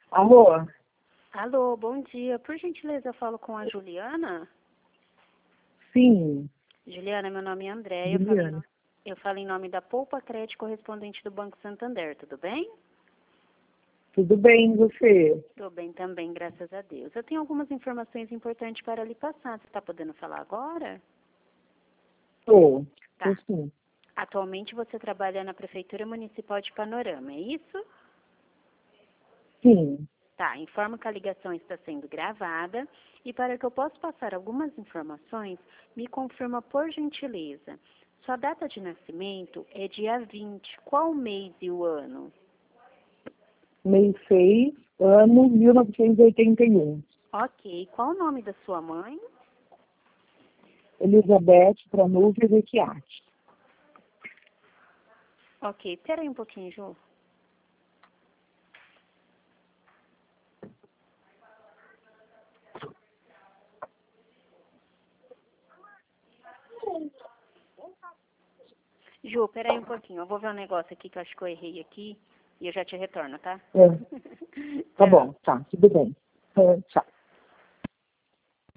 Alô? Alô, bom dia. Por gentileza, eu falo com a Juliana? Sim, Juliana, meu nome é André. Juliana. Eu falo em nome da Poupa Crédito correspondente do Banco Santander, tudo bem? Tudo bem, você? Estou bem também, graças a Deus. Eu tenho algumas informações importantes para lhe passar. Você está podendo falar agora? Tô. Tô Tá. sim. Atualmente você trabalha na Prefeitura Municipal de Panorama, é isso? Sim. Tá, informo que a ligação está sendo gravada e para que eu possa passar algumas informações, me confirma por gentileza. Sua data de nascimento é dia 20. Qual o mês e o ano? Mês 6, ano 1981. Ok, qual o nome da sua mãe? Elizabeth Pranúvio Vecchiati. Ok, espera aí um pouquinho, Ju. Ju, espera aí um pouquinho. Eu vou ver um negócio aqui que eu acho que eu errei aqui e eu já te retorno, tá? É, tá Tchau. bom, tá, tudo bem. Tchau.